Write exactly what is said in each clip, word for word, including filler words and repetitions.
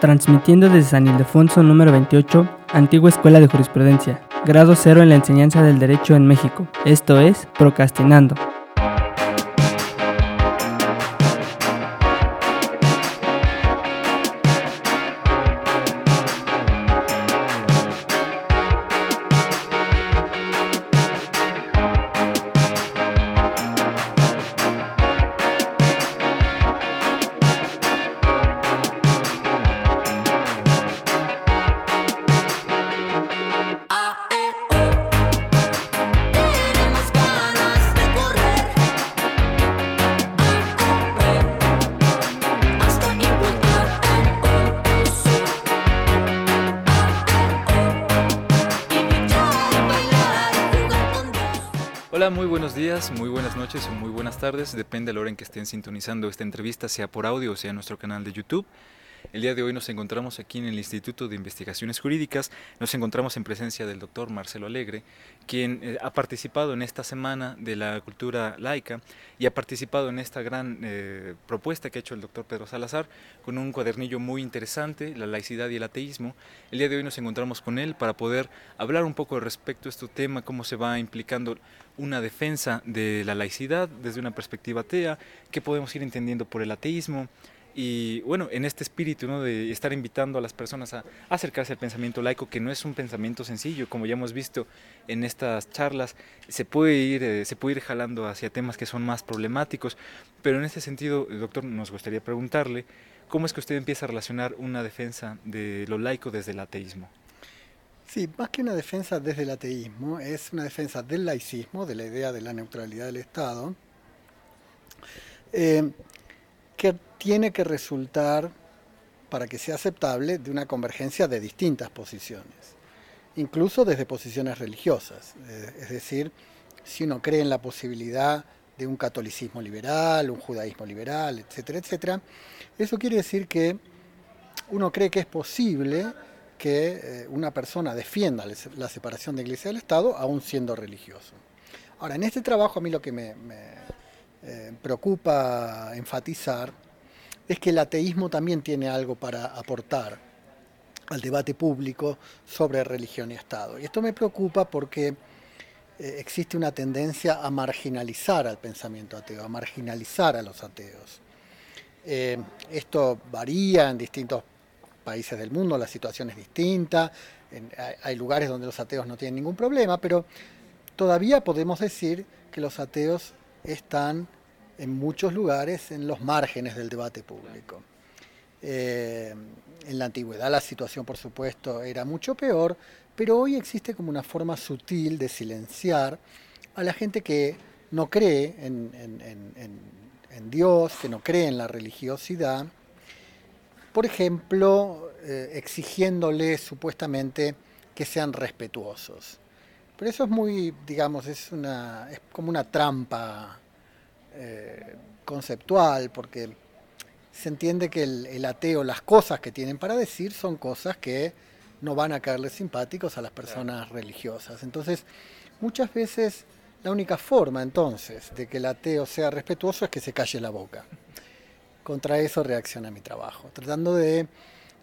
Transmitiendo desde San Ildefonso número veintiocho, Antigua Escuela de Jurisprudencia, grado cero en la enseñanza del derecho en México. Esto es Procrastinando. Hola, muy buenos días, muy buenas noches o muy buenas tardes, depende de la hora en que estén sintonizando esta entrevista, sea por audio o sea en nuestro canal de YouTube. El día de hoy nos encontramos aquí en el Instituto de Investigaciones Jurídicas, nos encontramos en presencia del doctor Marcelo Alegre, quien eh, ha participado en esta Semana de la Cultura Laica y ha participado en esta gran eh, propuesta que ha hecho el doctor Pedro Salazar con un cuadernillo muy interesante, La laicidad y el ateísmo. El día de hoy nos encontramos con él para poder hablar un poco respecto a este tema, cómo se va implicando una defensa de la laicidad desde una perspectiva atea, qué podemos ir entendiendo por el ateísmo. Y bueno, en este espíritu, ¿no?, de estar invitando a las personas a acercarse al pensamiento laico, que no es un pensamiento sencillo, como ya hemos visto en estas charlas, se puede ir, eh, se puede ir jalando hacia temas que son más problemáticos, pero en este sentido, doctor, nos gustaría preguntarle, ¿cómo es que usted empieza a relacionar una defensa de lo laico desde el ateísmo? Sí, más que una defensa desde el ateísmo, es una defensa del laicismo, de la idea de la neutralidad del Estado, eh, que tiene que resultar, para que sea aceptable, de una convergencia de distintas posiciones, incluso desde posiciones religiosas. Eh, es decir, si uno cree en la posibilidad de un catolicismo liberal, un judaísmo liberal, etcétera, etcétera, eso quiere decir que uno cree que es posible que eh, una persona defienda la separación de Iglesia del Estado, aún siendo religioso. Ahora, en este trabajo a mí lo que me, me eh, preocupa enfatizar es que el ateísmo también tiene algo para aportar al debate público sobre religión y Estado. Y esto me preocupa porque eh, existe una tendencia a marginalizar al pensamiento ateo, a marginalizar a los ateos. Eh, esto varía en distintos países del mundo, la situación es distinta, en, hay, hay lugares donde los ateos no tienen ningún problema, pero todavía podemos decir que los ateos están en muchos lugares en los márgenes del debate público. Eh, en la antigüedad la situación, por supuesto, era mucho peor, pero hoy existe como una forma sutil de silenciar a la gente que no cree en, en, en, en, en Dios, que no cree en la religiosidad, por ejemplo, eh, exigiéndoles supuestamente que sean respetuosos. Pero eso es muy, digamos, es, una, es como una trampa eh, conceptual, porque se entiende que el, el ateo, las cosas que tienen para decir son cosas que no van a caerles simpáticos a las personas religiosas. Entonces, muchas veces la única forma entonces de que el ateo sea respetuoso es que se calle la boca. Contra eso reacciona mi trabajo, tratando de, eh,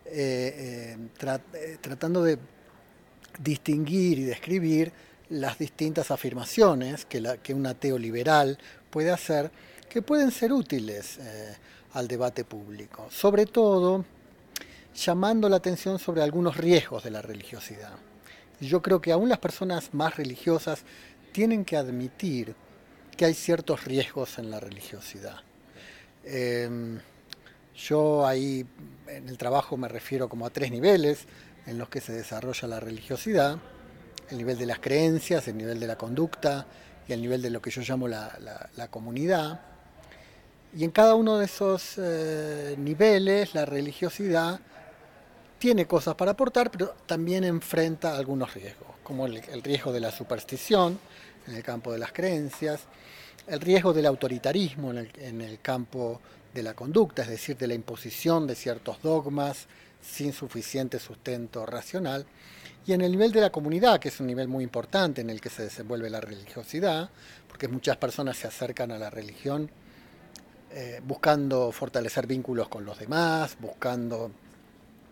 eh, tra eh, tratando de distinguir y describir las distintas afirmaciones que, la, que un ateo liberal puede hacer, que pueden ser útiles eh, al debate público, sobre todo llamando la atención sobre algunos riesgos de la religiosidad. Yo creo que aún las personas más religiosas tienen que admitir que hay ciertos riesgos en la religiosidad. Eh, yo ahí en el trabajo me refiero como a tres niveles en los que se desarrolla la religiosidad: el nivel de las creencias, el nivel de la conducta y el nivel de lo que yo llamo la, la, la comunidad. Y en cada uno de esos eh, niveles la religiosidad tiene cosas para aportar, pero también enfrenta algunos riesgos, como el, el riesgo de la superstición en el campo de las creencias, el riesgo del autoritarismo en el, en el campo de la conducta, es decir, de la imposición de ciertos dogmas sin suficiente sustento racional, y en el nivel de la comunidad, que es un nivel muy importante en el que se desenvuelve la religiosidad, porque muchas personas se acercan a la religión eh, buscando fortalecer vínculos con los demás, buscando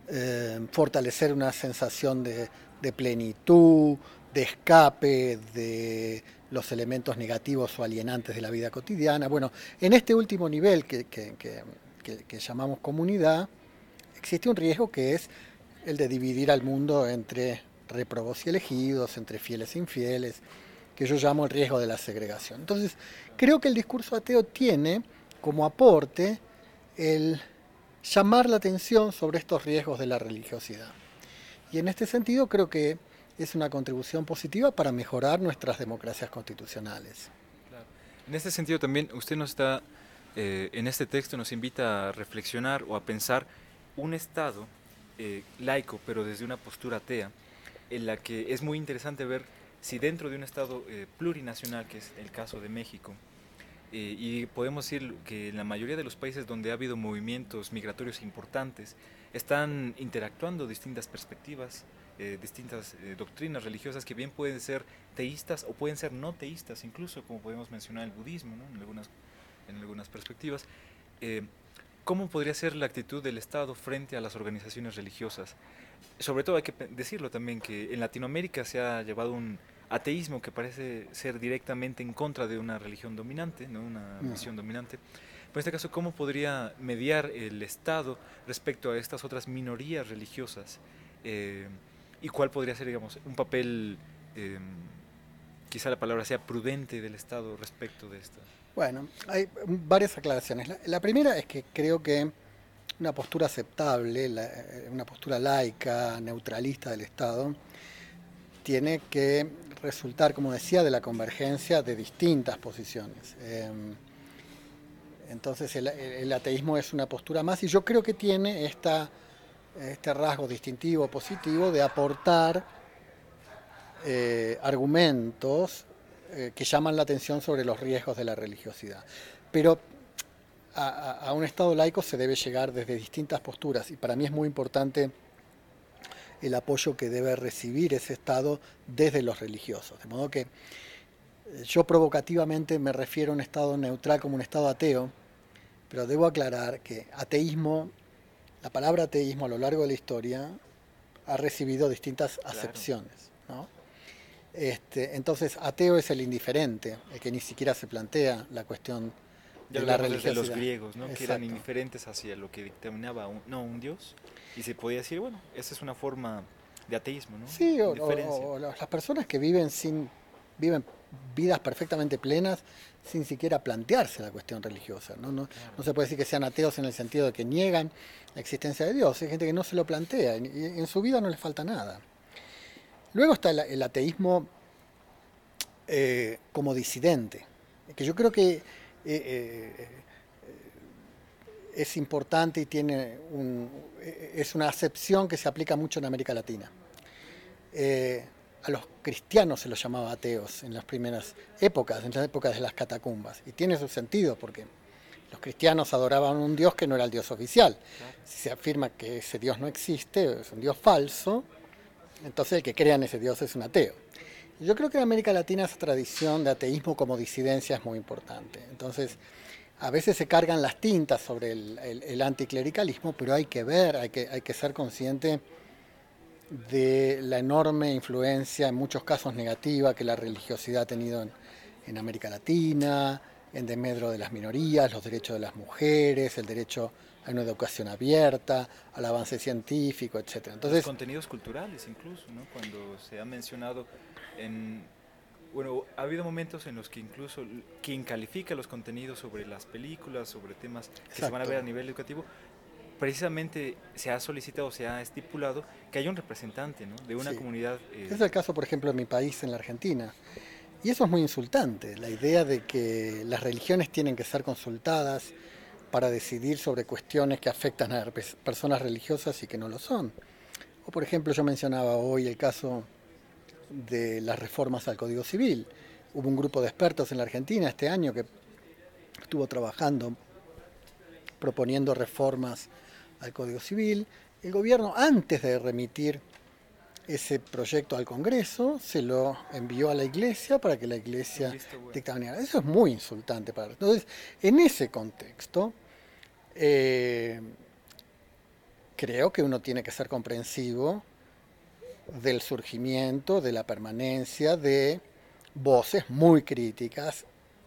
eh, fortalecer una sensación de, de plenitud, de escape de los elementos negativos o alienantes de la vida cotidiana. Bueno, en este último nivel que, que, que, que, que llamamos comunidad, existe un riesgo que es el de dividir al mundo entre réprobos y elegidos, entre fieles e infieles, que yo llamo el riesgo de la segregación. Entonces, creo que el discurso ateo tiene como aporte el llamar la atención sobre estos riesgos de la religiosidad. Y en este sentido creo que es una contribución positiva para mejorar nuestras democracias constitucionales. Claro. En este sentido también usted nos está, eh, en este texto nos invita a reflexionar o a pensar un Estado eh, laico, pero desde una postura atea, en la que es muy interesante ver si dentro de un Estado eh, plurinacional, que es el caso de México, eh, y podemos decir que en la mayoría de los países donde ha habido movimientos migratorios importantes, están interactuando distintas perspectivas, eh, distintas eh, doctrinas religiosas que bien pueden ser teístas o pueden ser no teístas, incluso como podemos mencionar el budismo, ¿no? en, algunas, en algunas perspectivas. Eh, ¿Cómo podría ser la actitud del Estado frente a las organizaciones religiosas? Sobre todo hay que decirlo también que en Latinoamérica se ha llevado un ateísmo que parece ser directamente en contra de una religión dominante, ¿no? Una No. visión dominante. Pero en este caso, ¿cómo podría mediar el Estado respecto a estas otras minorías religiosas? Eh, ¿Y cuál podría ser, digamos, un papel, eh, quizá la palabra sea prudente del Estado respecto de esto? Bueno, hay varias aclaraciones. La, la primera es que creo que una postura aceptable, la, una postura laica, neutralista del Estado, tiene que resultar, como decía, de la convergencia de distintas posiciones. Eh, entonces el, el ateísmo es una postura más y yo creo que tiene esta, este rasgo distintivo, positivo, de aportar eh, argumentos eh, que llaman la atención sobre los riesgos de la religiosidad. Pero a, a un Estado laico se debe llegar desde distintas posturas y para mí es muy importante el apoyo que debe recibir ese Estado desde los religiosos. De modo que yo provocativamente me refiero a un Estado neutral como un Estado ateo, pero debo aclarar que ateísmo, la palabra ateísmo a lo largo de la historia ha recibido distintas Claro. acepciones, ¿no? Este, entonces ateo es el indiferente, el que ni siquiera se plantea la cuestión Ya de lo la vemos desde religiosidad. los griegos, ¿no? Que eran Exacto. indiferentes hacia lo que dictaminaba un, no un dios, y se podía decir, bueno, esa es una forma de ateísmo, ¿no? Sí, o, Indiferencia. o- o las personas que viven sin viven vidas perfectamente plenas sin siquiera plantearse la cuestión religiosa. ¿no? No, Claro. no se puede decir que sean ateos en el sentido de que niegan la existencia de Dios. Hay gente que no se lo plantea y y en su vida no les falta nada. Luego está el, el ateísmo eh, como disidente, que yo creo que eh, eh, es importante y tiene un, es una acepción que se aplica mucho en América Latina. Eh, a los cristianos se los llamaba ateos en las primeras épocas, en las épocas de las catacumbas, y tiene su sentido porque los cristianos adoraban un Dios que no era el Dios oficial. Claro. Si se afirma que ese Dios no existe, es un Dios falso, entonces el que crea en ese Dios es un ateo. Yo creo que en América Latina esa tradición de ateísmo como disidencia es muy importante. Entonces, a veces se cargan las tintas sobre el, el, el anticlericalismo, pero hay que ver, hay que, hay que ser consciente de la enorme influencia, en muchos casos negativa, que la religiosidad ha tenido en, en América Latina, en desmedro de las minorías, los derechos de las mujeres, el derecho a una educación abierta, al avance científico, etcétera. Entonces, los contenidos culturales incluso, ¿no? Cuando se ha mencionado en... Bueno, ha habido momentos en los que incluso quien califica los contenidos sobre las películas, sobre temas que exacto. se van a ver a nivel educativo, precisamente se ha solicitado, se ha estipulado que haya un representante, ¿no? De una Sí. comunidad... Eh, Es el caso, por ejemplo, en mi país, en la Argentina. Y eso es muy insultante, la idea de que las religiones tienen que ser consultadas para decidir sobre cuestiones que afectan a personas religiosas y que no lo son. O, por ejemplo, yo mencionaba hoy el caso de las reformas al Código Civil. Hubo un grupo de expertos en la Argentina este año que estuvo trabajando proponiendo reformas al Código Civil. El gobierno, antes de remitir ese proyecto al Congreso, se lo envió a la Iglesia para que la Iglesia bueno. dictaminara. Eso es muy insultante para... Entonces, en ese contexto, eh, creo que uno tiene que ser comprensivo del surgimiento, de la permanencia de voces muy críticas.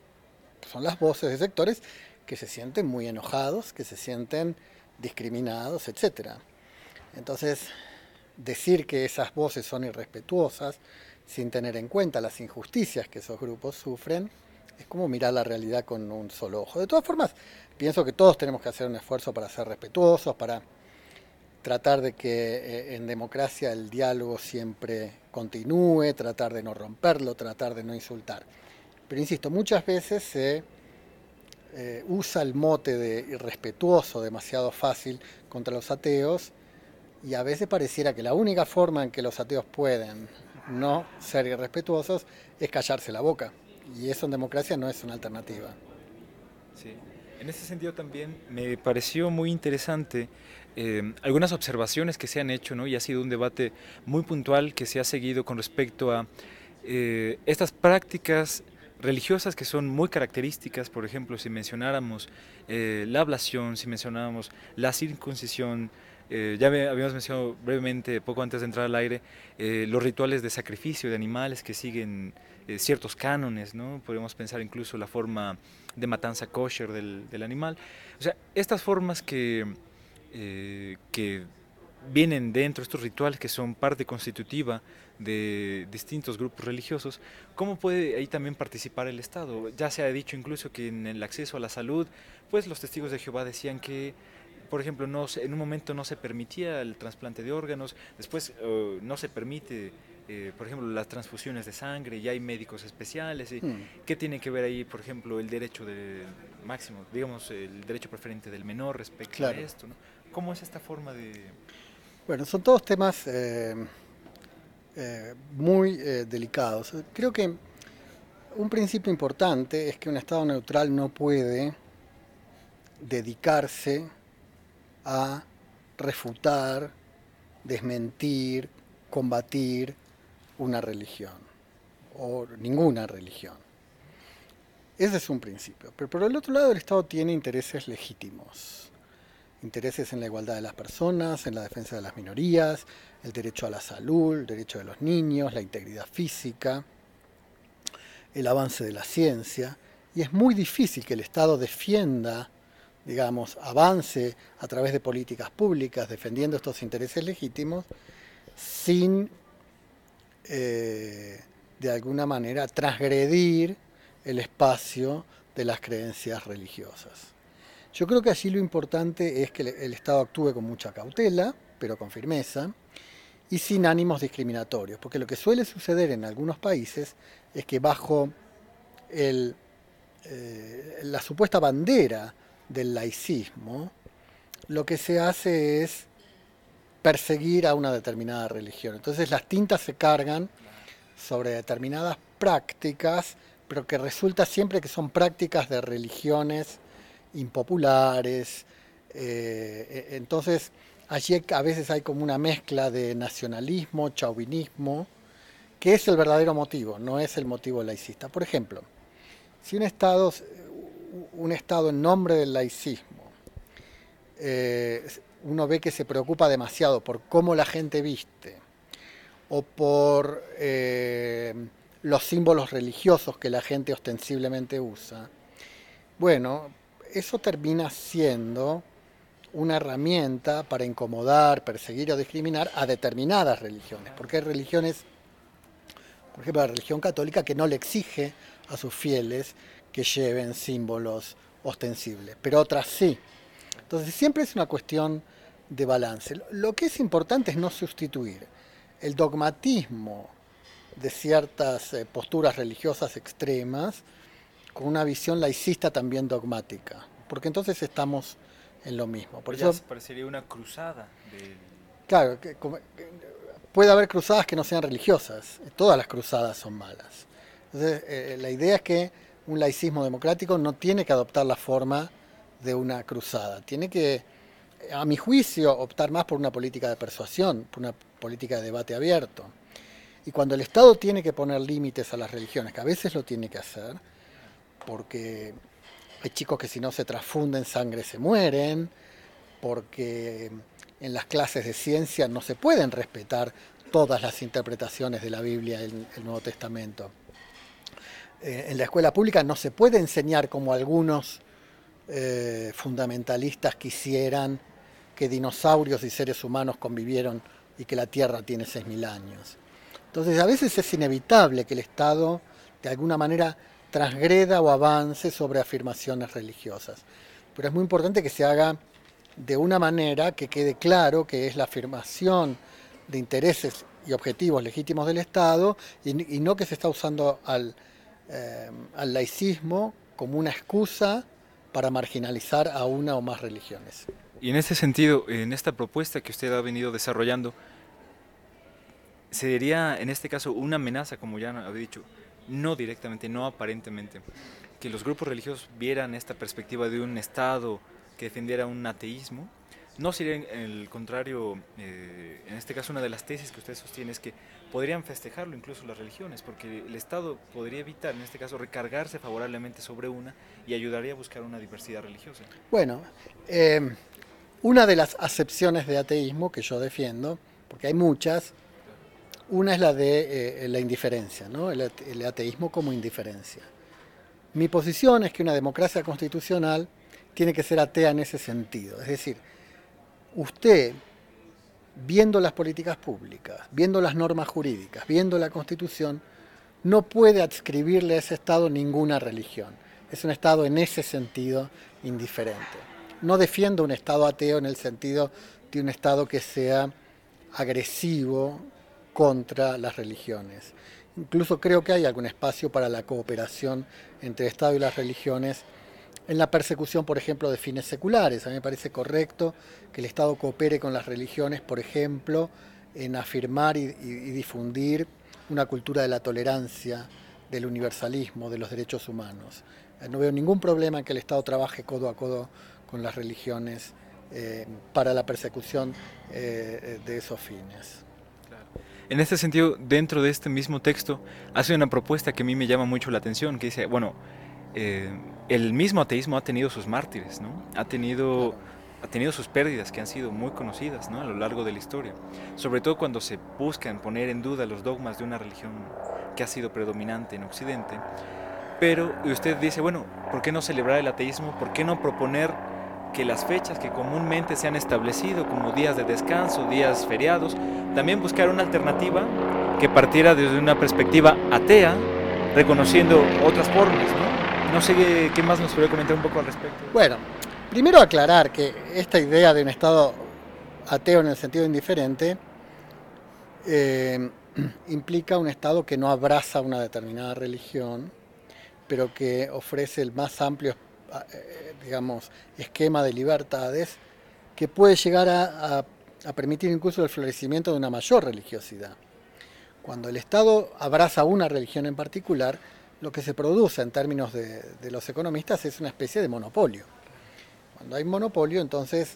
Son las voces de sectores que se sienten muy enojados, que se sienten discriminados, etcétera. Entonces, decir que esas voces son irrespetuosas, sin tener en cuenta las injusticias que esos grupos sufren, es como mirar la realidad con un solo ojo. De todas formas, pienso que todos tenemos que hacer un esfuerzo para ser respetuosos, para tratar de que eh, en democracia el diálogo siempre continúe, tratar de no romperlo, tratar de no insultar. Pero insisto, muchas veces se eh, usa el mote de irrespetuoso demasiado fácil contra los ateos, y a veces pareciera que la única forma en que los ateos pueden no ser irrespetuosos es callarse la boca. Y eso en democracia no es una alternativa. Sí. En ese sentido también me pareció muy interesante eh, algunas observaciones que se han hecho, ¿no? Y ha sido un debate muy puntual que se ha seguido con respecto a eh, estas prácticas religiosas que son muy características. Por ejemplo, si mencionáramos eh, la ablación, si mencionáramos la circuncisión, eh, ya habíamos mencionado brevemente, poco antes de entrar al aire, eh, los rituales de sacrificio de animales que siguen eh, ciertos cánones, ¿no? Podemos pensar incluso la forma de matanza kosher del, del animal. O sea, estas formas que, eh, que vienen dentro, estos rituales que son parte constitutiva de distintos grupos religiosos, ¿cómo puede ahí también participar el Estado? Ya se ha dicho incluso que en el acceso a la salud, pues los testigos de Jehová decían que, por ejemplo, no se, en un momento no se permitía el trasplante de órganos, después uh, no se permite, eh, por ejemplo, las transfusiones de sangre, y hay médicos especiales. Y, Hmm. ¿qué tiene que ver ahí, por ejemplo, el derecho del máximo, digamos, el derecho preferente del menor respecto Claro. a esto, ¿no? ¿Cómo es esta forma de...? Bueno, son todos temas eh, eh, muy eh, delicados. Creo que un principio importante es que un Estado neutral no puede dedicarse a refutar, desmentir, combatir una religión o ninguna religión. Ese es un principio. Pero por el otro lado, el Estado tiene intereses legítimos. Intereses en la igualdad de las personas, en la defensa de las minorías, el derecho a la salud, el derecho de los niños, la integridad física, el avance de la ciencia. Y es muy difícil que el Estado defienda, digamos, avance a través de políticas públicas defendiendo estos intereses legítimos sin, eh, de alguna manera, transgredir el espacio de las creencias religiosas. Yo creo que allí lo importante es que el Estado actúe con mucha cautela, pero con firmeza, y sin ánimos discriminatorios, porque lo que suele suceder en algunos países es que bajo el, eh, la supuesta bandera del laicismo, lo que se hace es perseguir a una determinada religión. Entonces las tintas se cargan sobre determinadas prácticas, pero que resulta siempre que son prácticas de religiones impopulares. Eh, entonces allí a veces hay como una mezcla de nacionalismo, chauvinismo, que es el verdadero motivo, no es el motivo laicista. Por ejemplo, si un Estado, un Estado en nombre del laicismo, eh, uno ve que se preocupa demasiado por cómo la gente viste o por eh, los símbolos religiosos que la gente ostensiblemente usa, bueno, eso termina siendo una herramienta para incomodar, perseguir o discriminar a determinadas religiones, porque hay religiones, por ejemplo la religión católica, que no le exige a sus fieles que lleven símbolos ostensibles, pero otras sí. Entonces siempre es una cuestión de balance. Lo que es importante es no sustituir el dogmatismo de ciertas eh, posturas religiosas extremas con una visión laicista también dogmática, porque entonces estamos en lo mismo. Por Ya eso parecería una cruzada del... Claro, que, como, que puede haber cruzadas que no sean religiosas, todas las cruzadas son malas. Entonces, eh, la idea es que un laicismo democrático no tiene que adoptar la forma de una cruzada, tiene que, a mi juicio, optar más por una política de persuasión, por una política de debate abierto. Y cuando el Estado tiene que poner límites a las religiones, que a veces lo tiene que hacer, porque hay chicos que si no se transfunden sangre se mueren, porque en las clases de ciencia no se pueden respetar todas las interpretaciones de la Biblia en el Nuevo Testamento. Eh, en la escuela pública no se puede enseñar como algunos eh, fundamentalistas quisieran que dinosaurios y seres humanos convivieron y que la Tierra tiene seis mil años. Entonces a veces es inevitable que el Estado de alguna manera transgreda o avance sobre afirmaciones religiosas. Pero es muy importante que se haga de una manera que quede claro que es la afirmación de intereses y objetivos legítimos del Estado y, y no que se está usando al, eh, al laicismo como una excusa para marginalizar a una o más religiones. Y en ese sentido, en esta propuesta que usted ha venido desarrollando, ¿sería en este caso una amenaza, como ya había dicho, no directamente, no aparentemente, que los grupos religiosos vieran esta perspectiva de un Estado que defendiera un ateísmo? ¿No sería el contrario, eh, en este caso una de las tesis que usted sostiene es que podrían festejarlo incluso las religiones, porque el Estado podría evitar, en este caso, recargarse favorablemente sobre una y ayudaría a buscar una diversidad religiosa? Bueno, eh, una de las acepciones de ateísmo que yo defiendo, porque hay muchas, una es la de eh, la indiferencia, ¿no? el, el ateísmo como indiferencia. Mi posición es que una democracia constitucional tiene que ser atea en ese sentido, es decir, usted, viendo las políticas públicas, viendo las normas jurídicas, viendo la Constitución, no puede adscribirle a ese Estado ninguna religión. Es un Estado en ese sentido indiferente. No defiendo un Estado ateo en el sentido de un Estado que sea agresivo contra las religiones. Incluso creo que hay algún espacio para la cooperación entre el Estado y las religiones en la persecución, por ejemplo, de fines seculares. A mí me parece correcto que el Estado coopere con las religiones, por ejemplo, en afirmar y, y, y difundir una cultura de la tolerancia, del universalismo, de los derechos humanos. Eh, no veo ningún problema en que el Estado trabaje codo a codo con las religiones eh, para la persecución eh, de esos fines. En este sentido, dentro de este mismo texto, hace una propuesta que a mí me llama mucho la atención, que dice, bueno, eh, el mismo ateísmo ha tenido sus mártires, ¿no? Ha tenido, claro. ha tenido sus pérdidas que han sido muy conocidas, ¿no? A lo largo de la historia. Sobre todo cuando se buscan poner en duda los dogmas de una religión que ha sido predominante en Occidente. Pero usted dice, bueno, ¿por qué no celebrar el ateísmo? ¿Por qué no proponer que las fechas que comúnmente se han establecido como días de descanso, días feriados, también buscar una alternativa que partiera desde una perspectiva atea, reconociendo otras formas, ¿no? No sé qué, qué más nos podría comentar un poco al respecto. Bueno, primero aclarar que esta idea de un Estado ateo en el sentido indiferente eh, implica un Estado que no abraza una determinada religión, pero que ofrece el más amplio digamos, esquema de libertades que puede llegar a, a, a permitir incluso el florecimiento de una mayor religiosidad. Cuando el Estado abraza una religión en particular, lo que se produce en términos de, de los economistas es una especie de monopolio. Cuando hay monopolio, entonces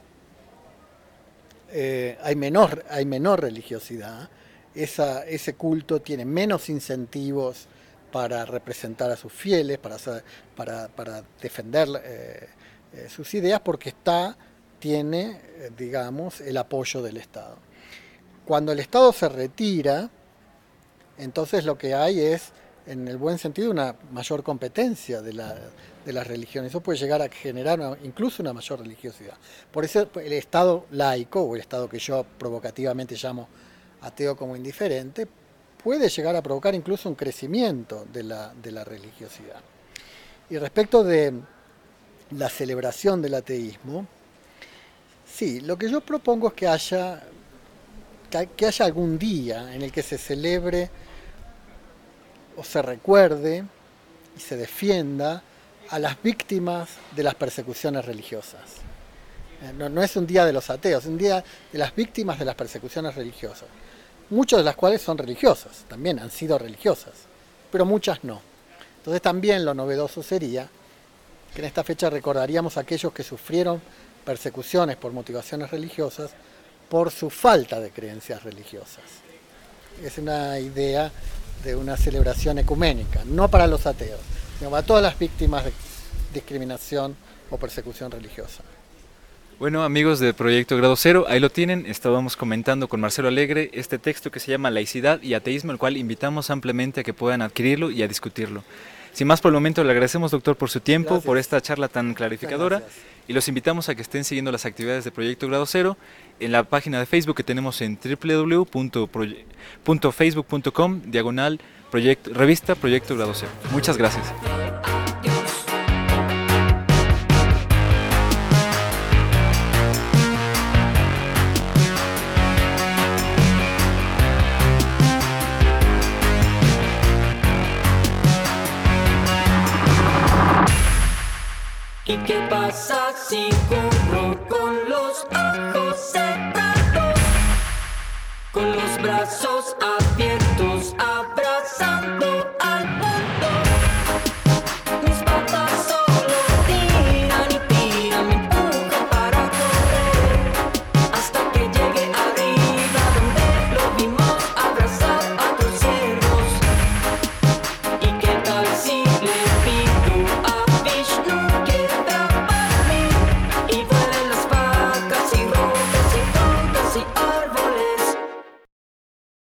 eh, hay, menor, hay menor religiosidad, Esa, ese culto tiene menos incentivos para representar a sus fieles, para, para, para defender eh, eh, sus ideas, porque está, tiene, eh, digamos, el apoyo del Estado. Cuando el Estado se retira, entonces lo que hay es, en el buen sentido, una mayor competencia de, la, de las religiones. Eso puede llegar a generar una, incluso una mayor religiosidad. Por eso el Estado laico, o el Estado que yo provocativamente llamo ateo como indiferente, puede llegar a provocar incluso un crecimiento de la, de la religiosidad. Y respecto de la celebración del ateísmo, sí, lo que yo propongo es que haya, que haya algún día en el que se celebre o se recuerde y se defienda a las víctimas de las persecuciones religiosas. No, no es un día de los ateos, es un día de las víctimas de las persecuciones religiosas. Muchas de las cuales son religiosas, también han sido religiosas, pero muchas no. Entonces también lo novedoso sería que en esta fecha recordaríamos a aquellos que sufrieron persecuciones por motivaciones religiosas por su falta de creencias religiosas. Es una idea de una celebración ecuménica, no para los ateos, sino para todas las víctimas de discriminación o persecución religiosa. Bueno, amigos de Proyecto Grado Cero, ahí lo tienen. Estábamos comentando con Marcelo Alegre este texto que se llama Laicidad y Ateísmo, el cual invitamos ampliamente a que puedan adquirirlo y a discutirlo. Sin más por el momento, le agradecemos, doctor, por su tiempo, Gracias. por esta charla tan clarificadora. Y los invitamos a que estén siguiendo las actividades de Proyecto Grado Cero en la página de Facebook que tenemos en doble u doble u doble u punto facebook punto com diagonal proyecto, revista Proyecto Grado Cero. Muchas gracias. ¿Y qué pasa si corro con los ojos cerrados, con los brazos